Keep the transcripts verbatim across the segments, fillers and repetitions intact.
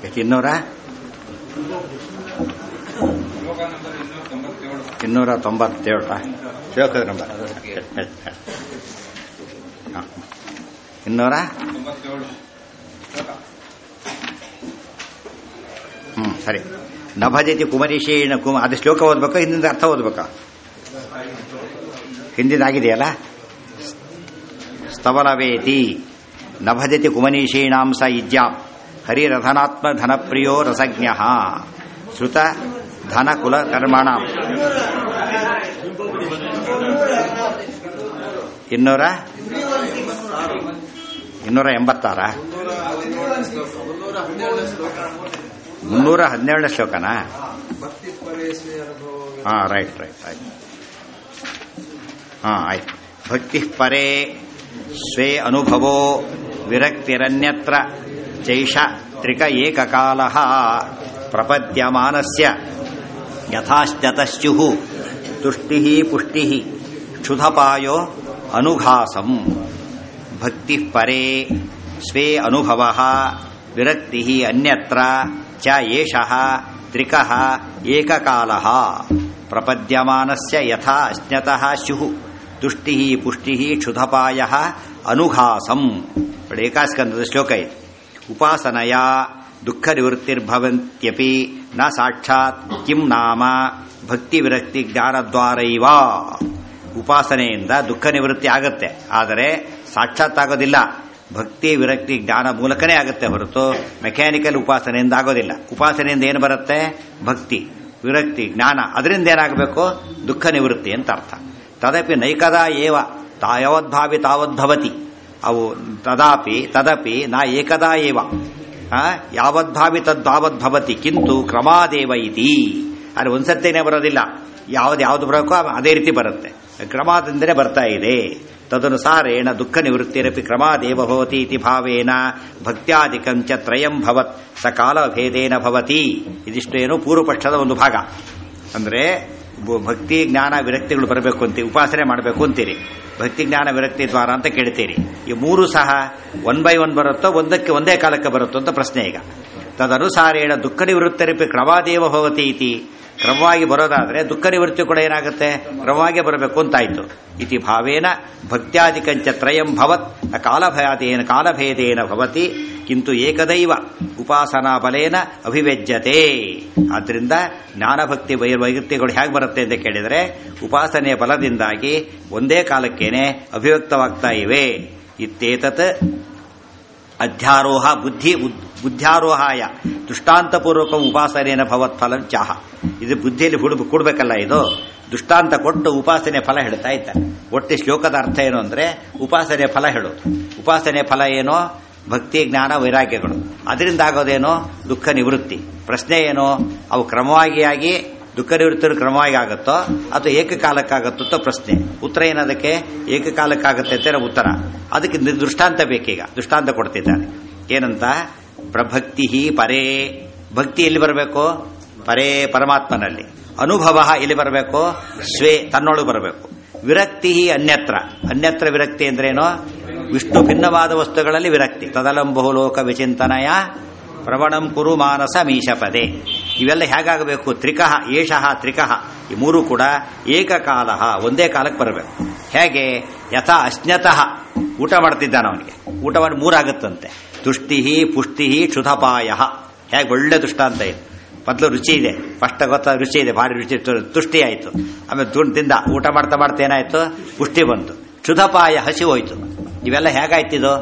ಎಷ್ಟು ಇನ್ನೂರ ಇನ್ನೂರ ತೊಂಬತ್ತೇಳು ಶ್ಲೋಕದ ನಂಬರ್ ಇನ್ನೂರ ಹ್ಮ್ ಸರಿ. ನಭಜತಿ ಕುಮರಿಷೇಣ ಕುಮ ಅದು ಶ್ಲೋಕ ಓದ್ಬೇಕಾ ಹಿಂದಿನ ಅರ್ಥ ಓದ್ಬೇಕಾ? ಹಿಂದಿನಾಗಿದೆಯಲ್ಲ. ಸ್ತವಲವೇತಿ ನಭಜತಿ ಕುಮನೀಷೀಣಾಂ ಸ ಇಜ್ಯಾಂ ಹರಿರಧನಾತ್ಮ ಧನಪ್ರಿಯೋ ರಸಜ್ಞ ಶ್ರುತ ಧನ ಕುಲ ಕರ್ಮಣ. ಇನ್ನೂರ ಇನ್ನೂರ ಎಂಬತ್ತಾರ ಮುನ್ನೂರ ಹದಿನೇಳನೇ ಶ್ಲೋಕನಾ? ಹಾ ರೈಟ್ ರೈಟ್ ಆಯ್ತು. ಹಾ ಆಯ್ತು. ಭಕ್ತಿ ಪರೇ ಸ್ವೇ ಅನುಭವೋ ವಿರಕ್ತಿರನ್ಯತ್ರ ಚೈಷ ತ್ರಿಕ ಏಕಕಾಲಃ ಪ್ರಪದ್ಯಮಾನಸ್ಯ ಯಥಾಶ್ಚತಶ್ಚುಃ ತುಷ್ಟಿಃ ಪುಷ್ಟಿಃ ಕ್ಷುಧಪಾಯೋ ಅನುಘಾಸಂ. ಭಕ್ತಿ ಪರೇ ಸ್ವೇ ಅನುಭವಃ ವಿರಕ್ತಿಃ ಅನ್ಯತ್ರ ಚ ಏಷಃ ತ್ರಿಕಃ ಏಕಕಾಲಃ ಪ್ರಪದ್ಯಮಾನಸ್ಯ ಯಥಾ ಅಜ್ಞತಃ ಸ್ಯುಃ ತುಷ್ಟಿಃ ಪುಷ್ಟಿಃ ಕ್ಷುಧಪಾಯಃ ಅನುಘಾಸಂ. ಏಕಾಸ್ಕಂದದ ಶ್ಲೋಕ ಇದೆ. ಉಪಾಸನಯ ದುಃಖ ನಿವೃತ್ತಿರ್ಭವಂತ್ಯಪಿ ನ ಸಾಕ್ಷಾತ್ ಕಿಂ ನಾಮ ಭಕ್ತಿ ವಿರಕ್ತಿ ಜ್ಞಾನದ್ವಾರೈವ. ಉಪಾಸನೆಯಿಂದ ದುಃಖ ನಿವೃತ್ತಿ ಆಗುತ್ತೆ, ಆದರೆ ಸಾಕ್ಷಾತ್ ಆಗೋದಿಲ್ಲ. ಭಕ್ತಿ ವಿರಕ್ತಿ ಜ್ಞಾನ ಮೂಲಕನೇ ಆಗುತ್ತೆ ಹೊರತು ಮೆಕ್ಯಾನಿಕಲ್ ಉಪಾಸನೆಯಿಂದ ಆಗೋದಿಲ್ಲ. ಉಪಾಸನೆಯಿಂದ ಏನು ಬರುತ್ತೆ? ಭಕ್ತಿ ವಿರಕ್ತಿ ಜ್ಞಾನ. ಅದರಿಂದ ಏನಾಗಬೇಕು? ದುಃಖ ನಿವೃತ್ತಿ ಅಂತ ಅರ್ಥ. ತದಪಿ ನೈಕದಾ ಏವ ಯಾವದ್ಭಾವಿ ತಾವದ್ಭವತಿ. ಅವು ತದಾಪಿ ತದಪಿ ನಾ ಏಕದಾ ಏವ ಯಾವದ್ಭಾವಿ ತದ್ದಾವದ್ಭವತಿ ಕಿಂತು ಕ್ರಮಾದೇವ ಇತಿ. ಅಲ್ಲಿ ಒಂದ್ಸತ್ತೇನೆ ಬರೋದಿಲ್ಲ, ಯಾವ್ದು ಯಾವ್ದು ಬರೋಕೋ ಅದೇ ರೀತಿ ಬರುತ್ತೆ, ಕ್ರಮದಿಂದಲೇ ಬರ್ತಾ ಇದೆ. ತದನುಸಾರೇಣ ದುಃಖ ನಿವೃತ್ತಿರಪಿ ಕ್ರಮಾದೇವ ಭವತಿ ಇತಿ ಭಾವೇನ ಭಕ್ತ್ಯಾದಿಕಂ ಚ ತ್ರಯಂ ಭವತ್ ಸ ಕಾಲಭೇದೇನ ಭವತಿ. ಇದಿಷ್ಟು ಏನು ಪೂರ್ವಪಕ್ಷದ ಒಂದು ಭಾಗ. ಅಂದ್ರೆ ಭಕ್ತಿ ಜ್ಞಾನ ವಿರಕ್ತಿಗಳು ಬರಬೇಕು ಅಂತೀವಿ, ಉಪಾಸನೆ ಮಾಡಬೇಕು ಅಂತೀರಿ, ಭಕ್ತಿ ಜ್ಞಾನ ವಿರಕ್ತಿ ದ್ವಾರ ಅಂತ ಕೇಳ್ತೀರಿ. ಈ ಮೂರು ಸಹ ಒನ್ ಬೈ ಒನ್ ಬರುತ್ತೋ ಒಂದಕ್ಕೆ ಒಂದೇ ಕಾಲಕ್ಕೆ ಬರುತ್ತೋ ಅಂತ ಪ್ರಶ್ನೆ ಈಗ. ತದನುಸಾರೇಣ ದುಃಖ ನಿವೃತ್ತಿರಪಿ ಕ್ರಮಾದೇವ ಭವತಿ ಇತಿ. ಕ್ರಮವಾಗಿ ಬರೋದಾದ್ರೆ ದುಃಖ ನಿವೃತ್ತಿ ಕೂಡ ಏನಾಗುತ್ತೆ? ಕ್ರಮವಾಗಿ ಬರಬೇಕು ಅಂತಾಯ್ತು. ಇತಿ ಭಾವೇನ ಭಕ್ತ್ಯಾದಿಕಂಚ ತ್ರಯಂ ಭವತ್ ಕಾಲಭೇದೇನ ಕಾಲಭೇದೇನ ಭವತಿ ಕಿಂತು ಏಕದೈವ ಉಪಾಸನಾ ಬಲೇನ ಅಭಿವ್ಯಜ್ಯತೆ. ಆದ್ರಿಂದ ಜ್ಞಾನಭಕ್ತಿ ವೈವೈಗತ್ಯಗಳು ಹೇಗೆ ಬರುತ್ತೆ ಅಂತ ಕೇಳಿದರೆ ಉಪಾಸನೆಯ ಬಲದಿಂದಾಗಿ ಒಂದೇ ಕಾಲಕ್ಕೇನೆ ಅಭಿವ್ಯಕ್ತವಾಗ್ತಾ ಇವೆ. ಇತ್ತೇತತ್ ಅಧ್ಯಾರೋಹ ಬುದ್ಧಿ ಬುದ್ಧ್ಯಾರೋಹಾಯ ದೃಷ್ಟಾಂತಪೂರ್ವಕ ಉಪಾಸನೆಯ ಭವತ್ ಫಲಂ ಚಾಹ. ಇದು ಬುದ್ಧಿಯಲ್ಲಿ ಹುಡುಬ ಕೊಡ್ಬೇಕಲ್ಲ, ಇದು ದೃಷ್ಟಾಂತ ಕೊಟ್ಟು ಉಪಾಸನೆ ಫಲ ಹೇಳ್ತಾ ಇದ್ದಾರೆ. ಒಟ್ಟು ಶ್ಲೋಕದ ಅರ್ಥ ಏನು ಅಂದ್ರೆ ಉಪಾಸನೆ ಫಲ ಹೇಳೋದು. ಉಪಾಸನೆ ಫಲ ಏನೋ? ಭಕ್ತಿ ಜ್ಞಾನ ವೈರಾಗ್ಯಗಳು. ಅದರಿಂದ ಆಗೋದೇನೋ? ದುಃಖ ನಿವೃತ್ತಿ. ಪ್ರಶ್ನೆ ಏನು? ಅವು ಕ್ರಮವಾಗಿ ಆಗಿ ದುಃಖ ನಿವೃತ್ತಿ ಕ್ರಮವಾಗಿ ಆಗುತ್ತೋ ಅಥವಾ ಏಕಕಾಲಕ್ಕಾಗುತ್ತೋ ಪ್ರಶ್ನೆ. ಉತ್ತರ ಏನದಕ್ಕೆ? ಏಕಕಾಲಕ್ಕಾಗುತ್ತೆ ಅಂತ ಉತ್ತರ. ಅದಕ್ಕೆ ದೃಷ್ಟಾಂತ ಬೇಕೀಗ. ದೃಷ್ಟಾಂತ ಕೊಡ್ತಿದ್ದಾರೆ. ಏನಂತ? ಪ್ರಭಕ್ತಿ ಪರೇ. ಭಕ್ತಿ ಎಲ್ಲಿ ಬರಬೇಕು? ಪರೇ ಪರಮಾತ್ಮನಲ್ಲಿ. ಅನುಭವ ಎಲ್ಲಿ ಬರಬೇಕು? ಸ್ವೇ ತನ್ನೊಳಗೆ ಬರಬೇಕು. ವಿರಕ್ತಿ ಅನ್ಯತ್ರ. ಅನ್ಯತ್ರ ವಿರಕ್ತಿ ಅಂದ್ರೇನೋ? ವಿಷ್ಣು ಭಿನ್ನವಾದ ವಸ್ತುಗಳಲ್ಲಿ ವಿರಕ್ತಿ. ತದಲಂಬಹುಲೋಕ ವಿಚಿಂತನಯ ಪ್ರವಣಂ ಕುರು ಮಾನಸ ಮೀಶಪದೆ. ಇವೆಲ್ಲ ಹೇಗಾಗಬೇಕು? ತ್ರಿಕಃ ಏಷಃ ತ್ರಿಕಃ. ಈ ಮೂರು ಕೂಡ ಏಕಕಾಲ ಒಂದೇ ಕಾಲಕ್ಕೆ ಬರಬೇಕು. ಹೇಗೆ? ಯಥಾ ಅಶ್ನತಃ. ಊಟ ಮಾಡ್ತಿದ್ದಾನ ಅವನಿಗೆ, ಊಟ ಮಾಡಿ ಮೂರಾಗುತ್ತಂತೆ. ತುಷ್ಟಿ ಪುಷ್ಟಿ ಕ್ಷುಧಪಾಯ. ಹೇಗೆ ಒಳ್ಳೆ ದೃಷ್ಟಾಂತ ಇದೆ. ಮೊದಲು ರುಚಿ ಇದೆ, ಫಸ್ಟ್ ಗೊತ್ತ ರುಚಿ ಇದೆ, ಭಾರಿ ರುಚಿ, ತುಷ್ಟಿ ಆಯ್ತು. ಆಮೇಲೆ ತಿಂದ, ಊಟ ಮಾಡ್ತಾ ಮಾಡ್ತಾ ಏನಾಯ್ತು? ಪುಷ್ಟಿ ಬಂತು. ಕ್ಷುಧಪಾಯ, ಹಸಿ ಹೋಯ್ತು. ಇವೆಲ್ಲ ಹೇಗಾಯ್ತಿದು?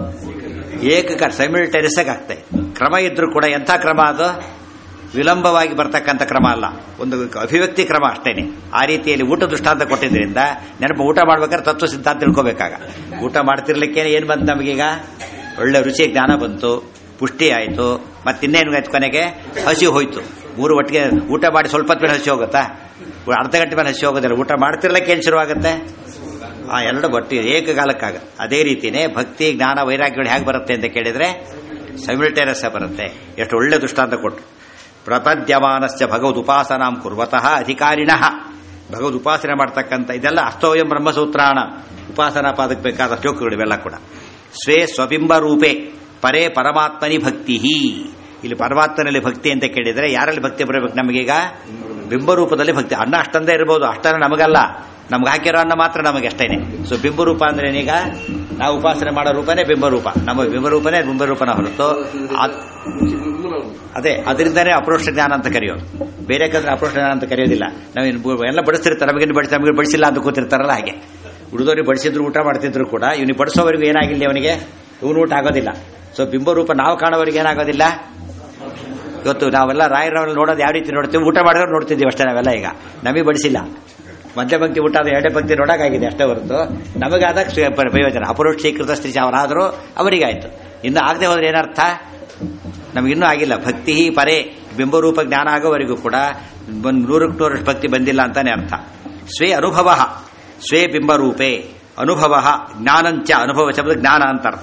ಏಕಕಾಲ ಸೈಮಿಲ್ಟೇನಿಯಸ್ ಆಗಿ ಆಗ್ತಾ ಇದೆ. ಕ್ರಮ ಇದ್ರೂ ಕೂಡ ಎಂಥ ಕ್ರಮ ಅದು? ವಿಳಂಬವಾಗಿ ಬರ್ತಕ್ಕಂಥ ಕ್ರಮ ಅಲ್ಲ, ಒಂದು ಅಭಿವ್ಯಕ್ತಿ ಕ್ರಮ ಅಷ್ಟೇನೆ. ಆ ರೀತಿಯಲ್ಲಿ ಊಟ ದೃಷ್ಟಾಂತ ಕೊಟ್ಟಿದ್ರಿಂದ ನೆನಪು ಊಟ ಮಾಡ್ಬೇಕಾದ್ರೆ ತತ್ವ ಸಿದ್ಧಾಂತ ತಿಳ್ಕೋಬೇಕಾಗ. ಊಟ ಮಾಡ್ತಿರ್ಲಿಕ್ಕೆ ಏನ್ ಬಂತು ನಮಗೀಗ? ಒಳ್ಳೆ ರುಚಿ ಜ್ಞಾನ ಬಂತು, ಪುಷ್ಟಿ ಆಯ್ತು, ಮತ್ತಿನ್ನೇನು ಆಯ್ತು? ಕೊನೆಗೆ ಹಸಿ ಹೋಯ್ತು. ಮೂರು ಒಟ್ಟಿಗೆ ಊಟ ಮಾಡಿ ಸ್ವಲ್ಪ ಹೊತ್ತು ಮೇಲೆ ಹಸಿ ಹೋಗುತ್ತಾ? ಅರ್ಧ ಗಂಟೆ ಮೇಲೆ ಹಸಿ ಹೋಗೋದಿಲ್ಲ. ಊಟ ಮಾಡ್ತಿರ್ಲಿಕ್ಕೆ ಏನು ಶುರುವಾಗುತ್ತೆ? ಆ ಎರಡು ಒಟ್ಟಿ ಏಕಕಾಲಕ್ಕಾಗ. ಅದೇ ರೀತಿನೇ ಭಕ್ತಿ ಜ್ಞಾನ ವೈರಾಗ್ಯಗಳು ಹೇಗೆ ಬರುತ್ತೆ ಅಂತ ಕೇಳಿದ್ರೆ ಸೈಮಿಲ್ಟೇನಿಯಸ್ ಬರುತ್ತೆ. ಎಷ್ಟು ಒಳ್ಳೆ ದೃಷ್ಟಾಂತ ಕೊಟ್ಟು. ಪ್ರಪದ್ಯಮಾನಸ್ಯ ಭಗವದ್ ಉಪಾಸನಾಂ ಕುರ್ವತಃ ಅಧಿಕಾರಿಣಃ. ಭಗವದ್ ಉಪಾಸನೆ ಮಾಡ್ತಕ್ಕಂಥ ಇದೆಲ್ಲ ಅರ್ಥೋಯಂ ಬ್ರಹ್ಮಸೂತ್ರಾಣ ಉಪಾಸನಾ ಪಾದಕ್ಕೆ ಬೇಕಾದ ಶ್ಲೋಕಗಳು ಇವೆಲ್ಲ ಕೂಡ. ಸ್ವೇ ಸ್ವಬಿಂಬ ರೂಪೇ ಪರೇ ಪರಮಾತ್ಮನಿ ಭಕ್ತಿ. ಇಲ್ಲಿ ಪರಮಾತ್ಮನಲ್ಲಿ ಭಕ್ತಿ ಅಂತ ಕೇಳಿದರೆ ಯಾರಲ್ಲಿ ಭಕ್ತಿ ಬರಬೇಕು ನಮಗೀಗ? ಬಿಂಬರೂಪದಲ್ಲಿ ಭಕ್ತಿ. ಅನ್ನ ಅಷ್ಟಂದೇ ಇರ್ಬೋದು, ಅಷ್ಟನ್ನ ನಮಗಲ್ಲ, ನಮ್ಗೆ ಹಾಕಿರೋ ಅನ್ನ ಮಾತ್ರ ನಮಗೆ ಅಷ್ಟೇನೆ. ಸೊ ಬಿಂಬರೂಪ ಅಂದ್ರೆ ಏನೀಗ ನಾವು ಉಪಾಸನೆ ಮಾಡೋ ರೂಪನೇ ಬಿಂಬರೂಪ, ನಮ್ಮ ಬಿಂಬರೂಪನೇ ಬಿಂಬರೂಪನ ಹೊರತು ಅದೇ ಅದರಿಂದನೇ ಅಪ್ರೋಕ್ಷ ಜ್ಞಾನ ಅಂತ ಕರೆಯೋದು. ಬೇರೆ ಕಂದ್ರೆ ಅಪ್ರೋಕ್ಷ ಜ್ಞಾನ ಅಂತ ಕರೆಯೋದಿಲ್ಲ. ನಾವು ಎಲ್ಲ ಬಡಿಸ್ತಿರ್ತಾರೆ, ನಮಗೇನು ಬಡಿಸಿ ನಮಗೆ ಬಡಿಸಿಲ್ಲ ಅಂತ ಕೂತಿರ್ತಾರಲ್ಲ ಹಾಗೆ. ಉಳಿದವ್ರಿಗೆ ಬಡಿಸಿದ್ರು ಊಟ ಮಾಡ್ತಿದ್ರು ಕೂಡ ಇವನಿಗೆ ಬಡಿಸೋವರೆಗೂ ಏನಾಗಿಲ್ಲ, ಅವನಿಗೆ ಇವನು ಊಟ ಆಗೋದಿಲ್ಲ. ಸೊ ಬಿಂಬರೂಪ ನಾವು ಕಾಣೋವರೆಗೆ ಏನಾಗೋದಿಲ್ಲ. ಇವತ್ತು ನಾವೆಲ್ಲ ರಾಯರವ್ರಲ್ಲಿ ನೋಡೋದು ಯಾವ ರೀತಿ ನೋಡ್ತೀವಿ, ಊಟ ಮಾಡಿದ್ರೆ ನೋಡ್ತಿದ್ದೀವಿ ಅಷ್ಟೇ ನಾವೆಲ್ಲ. ಈಗ ನಮಗೆ ಬಡಿಸಿಲ್ಲ, ಮಧ್ಯ ಪಂಕ್ತಿ ಊಟ ಅದು ಎರಡೇ ಪಂಕ್ತಿ ನೋಡೋಕ್ಕಾಗಿದೆ ಅಷ್ಟೇ ಹೊರತು ನಮಗಾದಾಗ ಪ್ರಯೋಜನ. ಅಪರೋಕ್ಷೀಕೃತ ಸ್ತ್ರೀ ಅವರಾದರೂ ಅವರಿಗಾಯ್ತು. ಇನ್ನು ಆಗದೆ ಹೋದ್ರೆ ಏನರ್ಥ, ನಮಗಿನ್ನೂ ಆಗಿಲ್ಲ. ಭಕ್ತಿ ಪರೇ ಬಿಂಬರೂಪ ಜ್ಞಾನ ಆಗೋವರೆಗೂ ಕೂಡ ನೂರಕ್ಕೆ ನೂರಷ್ಟು ಭಕ್ತಿ ಬಂದಿಲ್ಲ ಅಂತಾನೆ ಅರ್ಥ. ಸ್ವೇ ಅನುಭವ, ಸ್ವೇ ಬಿಂಬರೂಪೇ ಅನುಭವ, ಜ್ಞಾನಂಚ ಅನುಭವ ಶಬ್ದ ಜ್ಞಾನ ಅಂತ ಅರ್ಥ.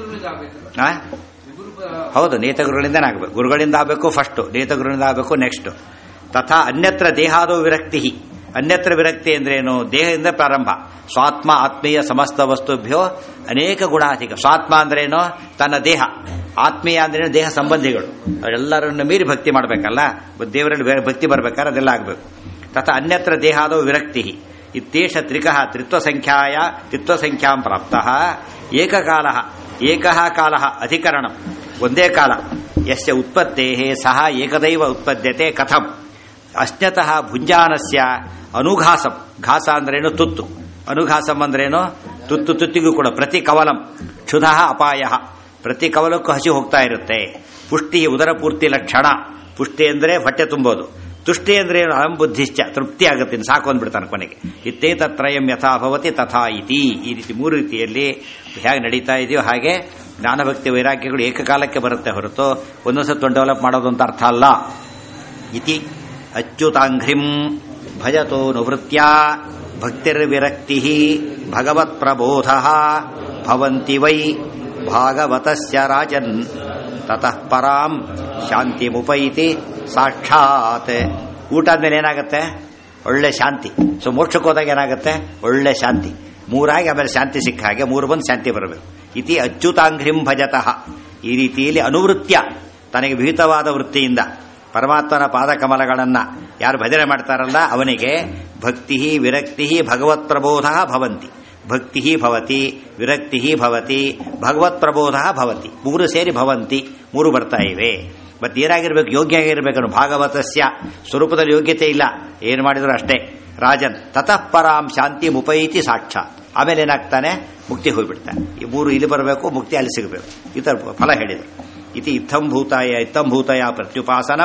ಹೌದು, ನೇತಗುರುಗಳಿಂದನೇ ಆಗಬೇಕು, ಗುರುಗಳಿಂದ ಆಗಬೇಕು ಫಸ್ಟ್, ನೇತಗುರುಗಳಿಂದ ಆಗಬೇಕು ನೆಕ್ಸ್ಟ್. ತಥಾ ಅನ್ಯತ್ರ ದೇಹಾದೋ ವಿರಕ್ತಿ. ಅನ್ಯತ್ರ ವಿರಕ್ತಿ ಅಂದ್ರೇನು? ದೇಹದಿಂದ ಪ್ರಾರಂಭ. ಸ್ವಾತ್ಮ ಆತ್ಮೀಯ ಸಮಸ್ತ ವಸ್ತುಭ್ಯೋ ಅನೇಕ ಗುಣಾಧಿಕ. ಸ್ವಾತ್ಮ ಅಂದ್ರೇನು? ತನ್ನ ದೇಹ. ಆತ್ಮೀಯ ಅಂದ್ರೇನು? ದೇಹ ಸಂಬಂಧಿಗಳು. ಅವರೆಲ್ಲರನ್ನು ಮೀರಿ ಭಕ್ತಿ ಮಾಡಬೇಕಲ್ಲ, ದೇವರಲ್ಲಿ ಭಕ್ತಿ ಬರಬೇಕಾದ್ರೆ ಅದೆಲ್ಲ ಆಗಬೇಕು. ತಥಾ ಅನ್ಯತ್ರ ದೇಹಾದೋ ವಿರಕ್ತಿ ಇತ್ಯೇಷ ತ್ರಿಕಃ ತ್ರಿತ್ವ ಸಂಖ್ಯಾಯ ತ್ರಿತ್ವ ಸಂಖ್ಯಾಂ ಪ್ರಾಪ್ತಃ ಏಕಕಾಲ ಏಕಃ ಕಾಲ ಅಧಿಕರಣ. ಒಂದೇ ಕಾಲ. ಯಸ್ಯ ಉತ್ಪತ್ತೇಃ ಸಹ ಏಕದೈವ ಉತ್ಪದ್ಯತೆ ಕಥಂ ಅಶ್ನತಃ ಭುಂಜಾನಸ್ಯ ಅನುಘಾಸಂ. ಘಾಸ ಅಂದ್ರೇನು? ತುತ್ತು. ಅನುಘಾಸಂ ಅಂದ್ರೇನು? ತುತ್ತು ತುತ್ತಿಗೂ ಕೂಡ ಪ್ರತಿ ಕವಲಂ ಕ್ಷುಧಃ ಅಪಾಯ. ಪ್ರತಿ ಕವಲಕ್ಕೂ ಹಸಿ ಹೋಗ್ತಾ ಇರುತ್ತೆ. ಪುಷ್ಟಿ ಉದರ ಪೂರ್ತಿ ಲಕ್ಷಣ. ಪುಷ್ಟಿ ಅಂದ್ರೆ ಹೊಟ್ಟೆ ತುಂಬೋದು. ತುಷ್ಟಿ ಅಂದ್ರೆ ಏನು? ಅಹಂ ಬುದ್ಧಿಶ್ಚ, ತೃಪ್ತಿ ಆಗುತ್ತೆ, ಸಾಕು ಅಂದ್ಬಿಡ್ತಾನೆ ಕೊನೆಗೆ. ಇತ್ತೇ ತತ್ರಯಂ ಯಥಾ ಭವತಿ ತಥಾ ಇತಿ. ಈ ರೀತಿ ಮೂರು ರೀತಿಯಲ್ಲಿ ಹೇಗೆ ನಡೀತಾ ಇದೆಯೋ ಹಾಗೆ ಜ್ಞಾನಭಕ್ತಿ ವೈರಾಗ್ಯಗಳು ಏಕಕಾಲಕ್ಕೆ ಬರುತ್ತೆ ಹೊರತು ಒಂದೊಂದ್ಸತ್ತು ಡೆವಲಪ್ ಮಾಡೋದು ಅಂತ ಅರ್ಥ ಅಲ್ಲ. ಇತಿ ಅಚ್ಯುತಾಂಘ್ರಿಂ ಭಜತೋ ನಿವೃತ್ಯ ಭಕ್ತಿರ್ವಿರಕ್ತಿ ಭಗವತ್ ಪ್ರಬೋಧ ಭವಂತಿ ವೈ ಭಾಗವತಸ್ಯ ರಾಜನ್ ತತಃ ಪರಾಂ ಶಾಂತಿಮುಪೈತಿ ಸಾಕ್ಷಾತ್. ಊಟ ಆದ್ಮೇಲೆ ಏನಾಗುತ್ತೆ? ಒಳ್ಳೆ ಶಾಂತಿ. ಸೊ ಮೋಕ್ಷಕ್ಕೆ ಹೋದಾಗ ಏನಾಗುತ್ತೆ? ಒಳ್ಳೆ ಶಾಂತಿ. ಮೂರಾಗಿ ಆಮೇಲೆ ಶಾಂತಿ ಸಿಕ್ಕ ಹಾಗೆ ಮೂರು ಬಂದು ಶಾಂತಿ ಬರಬೇಕು. ಇತಿ ಅಚ್ಯುತಾಂಘ್ರಿಂ ಭಜತಃ. ಈ ರೀತಿಯಲ್ಲಿ ಅನುವೃತ್ಯ, ತನಗೆ ವಿಹಿತವಾದ ವೃತ್ತಿಯಿಂದ ಪರಮಾತ್ಮನ ಪಾದಕಮಲಗಳನ್ನ ಯಾರು ಭಜನೆ ಮಾಡ್ತಾರಲ್ಲ ಅವನಿಗೆ ಭಕ್ತಿ ವಿರಕ್ತಿ ಭಗವತ್ ಪ್ರಬೋಧ ಭವಂತಿ. ಭಕ್ತಿ ಭವತಿ, ವಿರಕ್ತಿ ಭವತಿ, ಭಗವತ್ ಪ್ರಬೋಧ ಭವತಿ. ಮೂರು ಸೇರಿ ಭವಂತಿ, ಮೂರು ಬರ್ತಾ ಇವೆ. ಮತ್ತೆ ಏನಾಗಿರ್ಬೇಕು? ಯೋಗ್ಯ ಆಗಿರ್ಬೇಕು. ಭಾಗವತಸ್ಯ ಸ್ವರೂಪದಲ್ಲಿ ಯೋಗ್ಯತೆ ಇಲ್ಲ, ಏನು ಮಾಡಿದ್ರು ಅಷ್ಟೇ. ರಾಜನ್ ತತಃ ಪರಾಂ ಶಾಂತಿ ಮುಪೈತಿ ಸಾಕ್ಷಾತ್. ಆಮೇಲೆ ಏನಾಗ್ತಾನೆ? ಮುಕ್ತಿ ಹೋಗ್ಬಿಡ್ತಾನೆ. ಈ ಮೂರು ಇಲ್ಲಿ ಬರಬೇಕು, ಮುಕ್ತಿ ಅಲ್ಲಿ ಸಿಗಬೇಕು. ಈ ತರ ಫಲ ಹೇಳಿದರು. ಇತಿ ಇತ್ತಂ ಭೂತಾಯ ಇತ್ತಂ ಭೂತಯ ಪ್ರತ್ಯುಪಾಸನಂ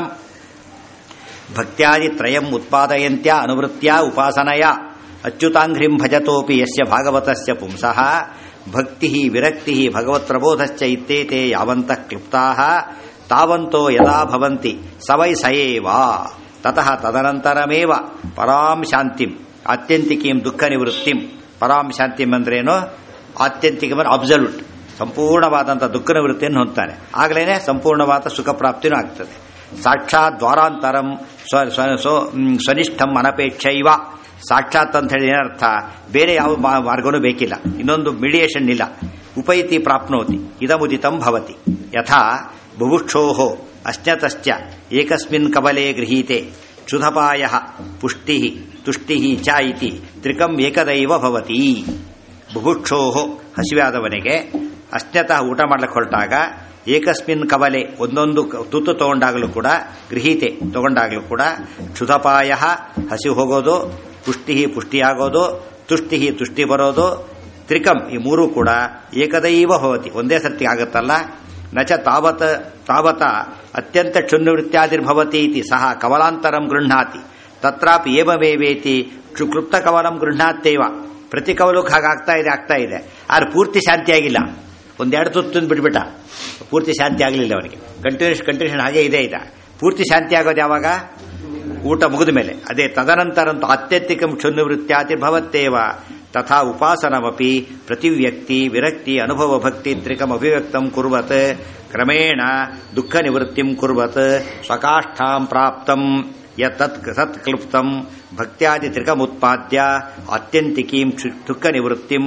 ಭಕ್ತ್ಯಾದಿ ತ್ರಯಂ ಉತ್ಪಾದಯಂತ್ಯ ಅನುವೃತ್ಯ ಉಪಾಸನಯ ಅಚ್ಯುತಾಂಘ್ರಿಂ ಭಜತೋಪಿ ಯಸ್ಯ ಭಾಗವತಸ್ಯ ಪುಂಸಃ ಭಕ್ತಿ ವಿರಕ್ತಿ ಭಗವತ್ ಪ್ರಬೋಧಶ್ಚ ಇತ್ತೇತೆ ಯಾವಂತಃ ಕ್ಲಿಪ್ತಾಃ ತಾವಂತೋ ಯದಾ ಭವಂತಿ ಸವೈ ಸಯೇವ ತತಃ ತದನಂತರಮೇವ ಪರಾಂ ಶಾಂತಿಂ ಆತ್ಯಂತಿಕೀಂ ದುಃಖ ನಿವೃತ್ತಿಂ. ಪರಾಂ ಶಾಂತಿಂ ಅಂದ್ರೇನು? ಆತ್ಯಂತಿಕ ಅಬ್ಸಲ್ಯೂಟ್, ಸಂಪೂರ್ಣವಾದಂಥ ದುಃಖ ನಿವೃತ್ತಿಯನ್ನು ಹೊಂದ್ತಾನೆ. ಆಗಲೇ ಸಂಪೂರ್ಣವಾದ ಸುಖ ಪ್ರಾಪ್ತಿನೂ ಆಗ್ತದೆ. ಸಾಕ್ಷಾತ್ ದ್ವಾರಾಂತರಂ ಸ್ವನಿಷ್ಠಂ ಅನಪೇಕ್ಷೈವ. ಸಾಕ್ಷಾತ್ ಅಂತ ಹೇಳಿ ಏನರ್ಥ? ಬೇರೆ ಯಾವ ಮಾರ್ಗನೂ ಬೇಕಿಲ್ಲ, ಇನ್ನೊಂದು ಮೀಡಿಯೇಷನ್ ಇಲ್ಲ. ಉಪೈತಿ ಪ್ರಾಪ್ನೋತಿ ಇದಮುದಿತಂ ಭವತಿ. ಯಥಾ ಬುಭುಕ್ಷೋಃ ಅಶ್ನತಶ್ಚ ಏಕಸ್ಮಿನ್ ಕಬಲೆ ಗೃಹೀತೆ ಕ್ಷುಧಪಾಯ ಪುಷ್ಟಿ ತುಷ್ಟಿ ಚ ಇತಿ ತ್ರಿಕಂ ಏಕದೈವ ಭವತಿ. ಬುಭುಕ್ಷೋಃ ಹಸಿವಾದವನಿಗೆ ಅಶ್ನತಃ ಊಟ ಮಾಡ್ಲಿಕ್ಕೆ ಹೊರಟಾಗ ಏಕಸ್ಮಿನ್ ಕವಲೆ ಒಂದೊಂದು ತುತ್ತು ತಗೊಂಡಾಗಲೂ ಕೂಡ ಗೃಹೀತೆ ತಗೊಂಡಾಗಲೂ ಕೂಡ ಕ್ಷುಧಪಾಯ ಹಸಿ ಹೋಗೋದು, ಪುಷ್ಟಿ ಪುಷ್ಟಿಯಾಗೋದು, ತುಷ್ಟಿ ತುಷ್ಟಿ ಬರೋದು, ತ್ರಿಕಂ ಈ ಮೂರೂ ಕೂಡ ಏಕದೈವ ಭವತಿ ಒಂದೇ ಸರ್ತಿ ಆಗುತ್ತಲ್ಲ. ನಚ ತಾವತ ತಾವತ ಅತ್ಯಂತ ಕ್ಷುನ್ನಿವೃತ್ಯಾದಿರ್ಭವತಿ ಇತಿ ಸಹ ಕವಲಾಂತರಂ ಗೃಹ್ಣಾತಿ ತತ್ರಾಪಿ ಏವಮೇವೇತಿ ಕ್ಲುಪ್ತ ಕವಲಂ ಗೃಹ್ಣಾತ್ತೇವ. ಪ್ರತಿ ಕವಲಕ್ಕೆ ಹಾಗಾಗ್ತಾ ಇದೆ ಆಗ್ತಾ ಇದೆ ಆದ್ರೆ ಪೂರ್ತಿ ಶಾಂತಿಯಾಗಿಲ್ಲ. ಒಂದೆರಡು ತುತ್ತು ಬಿಟ್ಬಿಟ್ಟ, ಪೂರ್ತಿ ಶಾಂತಿ ಆಗಲಿಲ್ಲ ಅವನಿಗೆ. ಕಂಟಿನ್ಯೂಸ್ ಕಂಟಿನ್ಯೂಷನ್ ಹಾಗೆ ಇದೆ ಇದೆ. ಪೂರ್ತಿ ಶಾಂತಿ ಆಗೋದು ಯಾವಾಗ? ಊಟ ಮುಗಿದ ಮೇಲೆ. ಅದೇ ತದನಂತರಂತೂ ಅತ್ಯಂತಿಕಂ ಕ್ಷುನ್ನಿವೃತ್ಯಾತಿರ್ಭವತ್ತೇವ ತಥಾ ಉಪಾಸನಮಪಿ ಪ್ರತಿವ್ಯಕ್ತಿ ವಿರಕ್ತಿ ಅನುಭವ ಭಕ್ತಿ ತ್ರಿಕಂ ಅಭಿವ್ಯಕ್ತಂ ಕುರ್ವತ್ ಕ್ರಮೇಣ ದುಃಖ ನಿವೃತ್ತಿಂ ಕುರ್ವತ್ ಸ್ವಕಾಷ್ಠಾಂ ಪ್ರಾಪ್ತಂ ಯತ್ ಸತ್ ಕ್ಲುಪ್ತಂ ಭಕ್ತ್ಯಾದಿ ತ್ರಿಕಮುತ್ಪಾದ್ಯ ಆತ್ಯಂತಿಕೀಂ ದುಃಖ ನಿವೃತ್ತಿಂ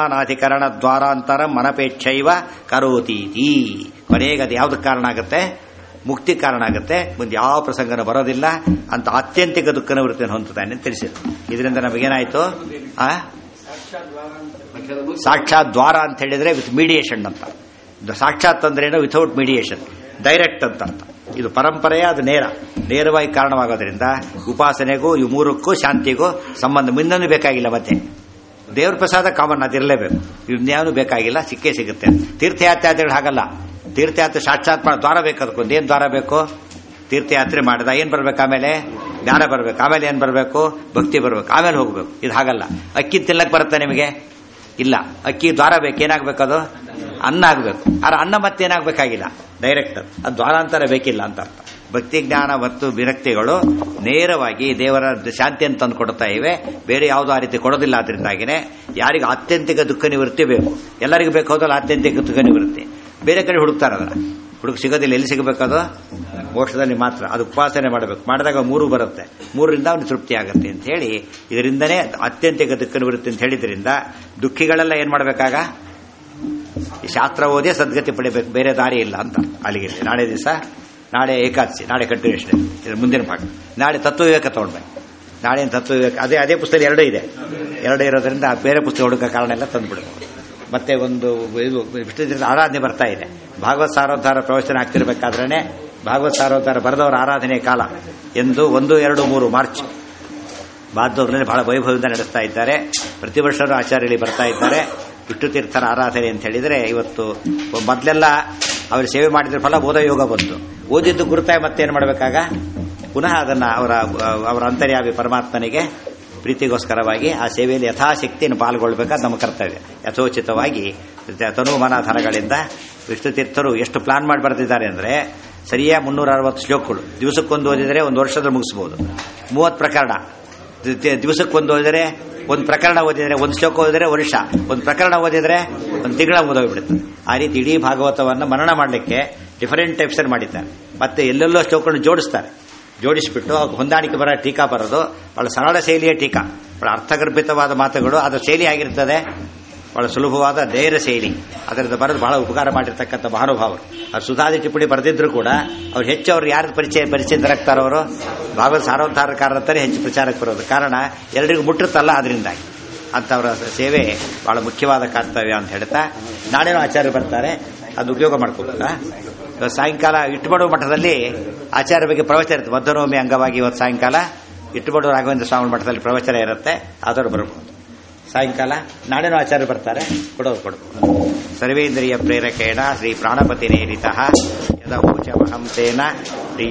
ಸ್ವಸಮಾನಾಧಿಕರಣ ದ್ವಾರಾಂತರಂ ಅನಪೇಕ್ಷೈವ ಕರೋತೀತಿ. ಕೊನೆಗೆ ಅದು ಯಾವ್ದಕ್ಕೆ ಕಾರಣ ಆಗುತ್ತೆ? ಮುಕ್ತಿ ಕಾರಣ ಆಗುತ್ತೆ, ಮುಂದೆ ಯಾವ ಪ್ರಸಂಗನೂ ಬರೋದಿಲ್ಲ ಅಂತ ಆತ್ಯಂತಿಕ ದುಃಖ ನಿವೃತ್ತಿಯನ್ನು ಹೊಂದುತ್ತಾನೆ ಅಂತ ತಿಳಿಸಿದ್ರು. ಇದರಿಂದ ನಮಗೇನಾಯ್ತು? ಆ ಸಾಕ್ಷಾತ್ ದ್ವಾರ ಅಂತ ಹೇಳಿದ್ರೆ ವಿತ್ ಮೀಡಿಯೇಷನ್ ಅಂತ. ಸಾಕ್ಷಾತ್ ಅಂದ್ರೇನು? ವಿಥೌಟ್ ಮೀಡಿಯೇಷನ್, ಡೈರೆಕ್ಟ್ ಅಂತ ಅರ್ಥ. ಇದು ಪರಂಪರೆಯ ಅದು ನೇರ ನೇರವಾಗಿ ಕಾರಣವಾಗೋದ್ರಿಂದ ಉಪಾಸನೆಗೂ ಇವು ಮೂರಕ್ಕೂ ಶಾಂತಿಗೂ ಸಂಬಂಧ ಮುಂದೊಂದು ಬೇಕಾಗಿಲ್ಲ. ಮತ್ತೆ ದೇವ್ರ ಪ್ರಸಾದ ಕಾಮನ್ ಅದಿರಲೇಬೇಕು, ಇನ್ಯಾವನು ಬೇಕಾಗಿಲ್ಲ, ಸಿಕ್ಕೇ ಸಿಗುತ್ತೆ. ತೀರ್ಥಯಾತ್ರೆಗಳು ಹಾಗಲ್ಲ. ತೀರ್ಥಯಾತ್ರೆ ಸಾಕ್ಷಾತ್ ಮಾಡೋ ದ್ವಾರ ಬೇಕು. ಅದಕ್ಕೊಂದು ಏನು ದ್ವಾರ ಬೇಕು? ತೀರ್ಥಯಾತ್ರೆ ಮಾಡಿದ ಏನು ಬರ್ಬೇಕು? ಆಮೇಲೆ ಜ್ಞಾನ ಬರಬೇಕು, ಆಮೇಲೆ ಏನು ಬರಬೇಕು? ಭಕ್ತಿ ಬರಬೇಕು, ಆಮೇಲೆ ಹೋಗ್ಬೇಕು. ಇದು ಹಾಗಲ್ಲ. ಅಕ್ಕಿ ತಿನ್ನಕ್ಕೆ ಬರುತ್ತೆ ನಿಮಗೆ? ಇಲ್ಲ. ಅಕ್ಕಿ ದ್ವಾರ ಬೇಕು. ಏನಾಗಬೇಕು? ಅದು ಅನ್ನ ಆಗಬೇಕು. ಆದ್ರೆ ಅನ್ನ ಮತ್ತೇನಾಗಬೇಕಾಗಿಲ್ಲ, ಡೈರೆಕ್ಟ್. ಅದು ದ್ವಾರಾಂತರ ಬೇಕಿಲ್ಲ ಅಂತ ಅರ್ಥ. ಭಕ್ತಿ ಜ್ಞಾನ ಮತ್ತು ವಿರಕ್ತಿಗಳು ನೇರವಾಗಿ ದೇವರ ಶಾಂತಿಯನ್ನು ತಂದು ಕೊಡ್ತಾ ಇವೆ, ಬೇರೆ ಯಾವುದೋ ಆ ರೀತಿ ಕೊಡೋದಿಲ್ಲ. ಅದರಿಂದಾಗಿನೇ ಯಾರಿಗೆ ಆತ್ಯಂತಿಕ ದುಃಖ ನಿವೃತ್ತಿ ಬೇಕು, ಎಲ್ಲರಿಗೂ ಬೇಕು ಹೋದಲ್ಲ ಆತ್ಯಂತಿಕ ದುಃಖ ನಿವೃತ್ತಿ. ಬೇರೆ ಕಡೆ ಹುಡುಕ್ತಾರೆ, ಅದರ ಹುಡುಕ್ ಸಿಗೋದಿಲ್ಲ. ಎಲ್ಲಿ ಸಿಗಬೇಕದು? ಮೋಕ್ಷದಲ್ಲಿ ಮಾತ್ರ. ಅದು ಉಪಾಸನೆ ಮಾಡಬೇಕು. ಮಾಡಿದಾಗ ಮೂರು ಬರುತ್ತೆ, ಮೂರರಿಂದ ಅವನು ತೃಪ್ತಿ ಆಗುತ್ತೆ ಅಂತ ಹೇಳಿ ಇದರಿಂದನೇ ಆತ್ಯಂತಿಕ ದುಃಖ ನಿವೃತ್ತಿ ಅಂತ ಹೇಳಿದ್ರಿಂದ ದುಃಖಿಗಳೆಲ್ಲ ಏನ್ ಮಾಡಬೇಕಾಗ? ಶಾಸ್ತ್ರ ಓದಿ ಸದ್ಗತಿ ಪಡಿಬೇಕು, ಬೇರೆ ದಾರಿ ಇಲ್ಲ ಅಂತ ಅಲ್ಲಿಗೆ. ನಾಳೆ ದಿವಸ, ನಾಳೆ ಏಕಾದಶಿ, ನಾಳೆ ಕಂಟಿನ್ಯೂಷನ್, ಇದ್ರ ಮುಂದಿನ ಭಾಗ. ನಾಳೆ ತತ್ವ ವಿವೇಕ ತಗೊಂಡ್ಬೇಕು. ನಾಳೆ ತತ್ವ ವಿವೇಕ ಅದೇ ಅದೇ ಪುಸ್ತಕ ಎರಡೂ ಇದೆ. ಎರಡೂ ಇರೋದ್ರಿಂದ ಬೇರೆ ಪುಸ್ತಕ ಹುಡುಕೋ ಕಾರಣ ಎಲ್ಲ ತಂದುಬಿಡಬೇಕು. ಮತ್ತೆ ಒಂದು ಇದು ವಿಷ್ಣು ಆರಾಧನೆ ಬರ್ತಾ ಇದೆ. ಭಾಗವತ್ ಸಾರೋದ್ಧಾರ ಪ್ರವಚನ ಆಗ್ತಿರ್ಬೇಕಾದ್ರೇನೆ ಭಾಗವತ್ ಸಾರೋದ್ಧಾರ ಬರೆದವರ ಆರಾಧನೆ ಕಾಲ ಎಂದು ಒಂದು ಎರಡು ಮೂರು ಮಾರ್ಚ್ ಬಾದ್ದೂರಿನಲ್ಲಿ ಬಹಳ ವೈಭವದಿಂದ ನಡೆಸ್ತಾ ಇದ್ದಾರೆ. ಪ್ರತಿ ವರ್ಷವೂ ಆಚಾರ್ಯರಲ್ಲಿ ಬರ್ತಾ ಇದ್ದಾರೆ. ವಿಷ್ಣು ತೀರ್ಥರ ಆರಾಧನೆ ಅಂತ ಹೇಳಿದರೆ ಇವತ್ತು ಮೊದಲೆಲ್ಲ ಅವರು ಸೇವೆ ಮಾಡಿದ್ರ ಫಲ ಓದೋ ಯೋಗ ಬಂತು. ಓದಿದ್ದು ಗುರುತಾಯಿ ಮತ್ತೇನು ಮಾಡಬೇಕಾಗ? ಪುನಃ ಅದನ್ನು ಅವರ ಅವರ ಅಂತರ್ಯಾಮಿ ಪರಮಾತ್ಮನಿಗೆ ಪ್ರೀತಿಗೋಸ್ಕರವಾಗಿ ಆ ಸೇವೆಯಲ್ಲಿ ಯಥಾಶಕ್ತಿಯನ್ನು ಪಾಲ್ಗೊಳ್ಬೇಕಾದ ನಮ್ಮ ಕರ್ತವ್ಯ. ಯಥೋಚಿತವಾಗಿ ತನುಮನ ಧನಗಳಿಂದ ವಿಷ್ಣು ತೀರ್ಥರು ಎಷ್ಟು ಪ್ಲಾನ್ ಮಾಡಿ ಬರ್ತಿದ್ದಾರೆ ಅಂದರೆ, ಸರಿಯಾಗಿ ಮುನ್ನೂರ ಅರವತ್ತು ಶ್ಲೋಕಗಳು ದಿವಸಕ್ಕೊಂದು ಓದಿದರೆ ಒಂದು ವರ್ಷದಲ್ಲಿ ಮುಗಿಸ್ಬೋದು. ಮೂವತ್ತು ಪ್ರಕರಣ ದಿವಸಕ್ಕೊಂದು ಓದಿದರೆ, ಒಂದು ಪ್ರಕರಣ ಓದಿದರೆ, ಒಂದು ಶ್ಲೋಕ ಓದಿದರೆ ವರ್ಷ, ಒಂದು ಪ್ರಕರಣ ಓದಿದರೆ ಒಂದು ತಿಂಗಳ ಓದೋಗ್ಬಿಡುತ್ತೆ. ಆ ರೀತಿ ಇಡೀ ಭಾಗವತವನ್ನು ಮನನ ಮಾಡಲಿಕ್ಕೆ ಡಿಫರೆಂಟ್ ಟೈಪ್ಸ್ ಮಾಡಿದ್ದಾರೆ. ಮತ್ತೆ ಎಲ್ಲೆಲ್ಲೋ ಶ್ಲೋಕಗಳನ್ನು ಜೋಡಿಸ್ತಾರೆ. ಜೋಡಿಸಿಬಿಟ್ಟು ಹೊಂದಾಣಿಕೆ ಬರೋ ಟೀಕಾ ಬರೋದು. ಬಹಳ ಸರಳ ಶೈಲಿಯ ಟೀಕಾ, ಬಹಳ ಅರ್ಥಗರ್ಭಿತವಾದ ಮಾತುಗಳು. ಅದರ ಶೈಲಿ ಆಗಿರ್ತದೆ, ಬಹಳ ಸುಲಭವಾದ ಧೈರ್ಯ ಶೈಲಿ. ಅದರಿಂದ ಬರೆದು ಬಹಳ ಉಪಕಾರ ಮಾಡಿರ್ತಕ್ಕಂಥ ಮಹಾನುಭಾವರು. ಅದು ಸುಧಾದಿ ಟಿಪ್ಪಣಿ ಬರೆದಿದ್ರು ಕೂಡ ಅವ್ರು ಹೆಚ್ಚು ಅವ್ರು ಯಾರು ಪರಿಚಯ ಪರಿಚಯದರಾಗ್ತಾರೋ ಅವರು ಭಾಗವತ ಸಾರೋದ್ಧಾರಕಾರರಂತಾನೆ ಹೆಚ್ಚು ಪ್ರಚಾರಕ್ಕೆ ಬರೋದು. ಕಾರಣ ಎಲ್ಲರಿಗೂ ಮುಟ್ಟಿರ್ತಲ್ಲ, ಅದರಿಂದಾಗಿ ಅಂಥವರ ಸೇವೆ ಬಹಳ ಮುಖ್ಯವಾದ ಕರ್ತವ್ಯ ಅಂತ ಹೇಳ್ತಾ, ನಾಳೆನೂ ಆಚಾರ್ಯರು ಬರ್ತಾರೆ, ಅದು ಉಪಯೋಗ ಮಾಡ್ಕೋಬೇಕಾ. ಇವತ್ತು ಸಾಯಂಕಾಲ ಇಟ್ಟುಬಡುವ ಮಠದಲ್ಲಿ ಆಚಾರ್ಯ ಬಗ್ಗೆ ಪ್ರವಚನ ಇರುತ್ತೆ. ಮಧ್ವನವಮಿ ಅಂಗವಾಗಿ ಇವತ್ತು ಸಾಯಂಕಾಲ ಇಟ್ಟುಬಡುವ ರಾಘವೇಂದ್ರ ಸ್ವಾಮಿ ಮಠದಲ್ಲಿ ಪ್ರವಚನ ಇರುತ್ತೆ, ಆದವರು ಬರಬಹುದು ಸಾಯಂಕಾಲ. ನಾಳೆನೂ ಆಚಾರ್ಯರು ಬರ್ತಾರೆ, ಕೊಡೋರು ಕೊಡ್ಬೋದು. ಸರ್ವೇಂದ್ರಿಯ ಪ್ರೇರಕೇಣ ಶ್ರೀ ಪ್ರಾಣಪತಿ ನೇರಿತಃ ಯದವೋಚಮಹಂ ತೇನ